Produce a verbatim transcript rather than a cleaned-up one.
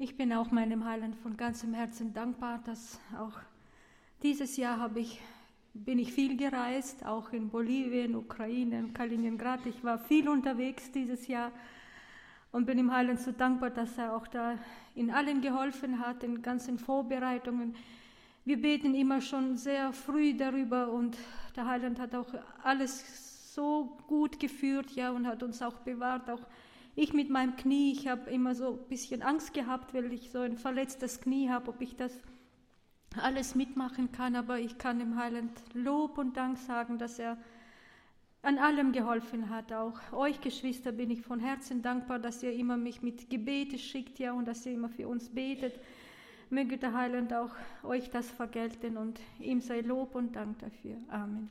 Ich bin auch meinem Heiland von ganzem Herzen dankbar, dass auch dieses Jahr habe ich, bin ich viel gereist, auch in Bolivien, Ukraine, Kaliningrad. Ich war viel unterwegs dieses Jahr und bin dem Heiland so dankbar, dass er auch da in allen geholfen hat, in ganzen Vorbereitungen. Wir beten immer schon sehr früh darüber und der Heiland hat auch alles so gut geführt, ja, und hat uns auch bewahrt. Auch ich mit meinem Knie, ich habe immer so ein bisschen Angst gehabt, weil ich so ein verletztes Knie habe, ob ich das alles mitmachen kann, aber ich kann dem Heiland Lob und Dank sagen, dass er an allem geholfen hat. Auch euch Geschwister bin ich von Herzen dankbar, dass ihr immer mich mit Gebete schickt, ja, und dass ihr immer für uns betet. Möge der Heiland auch euch das vergelten und ihm sei Lob und Dank dafür. Amen.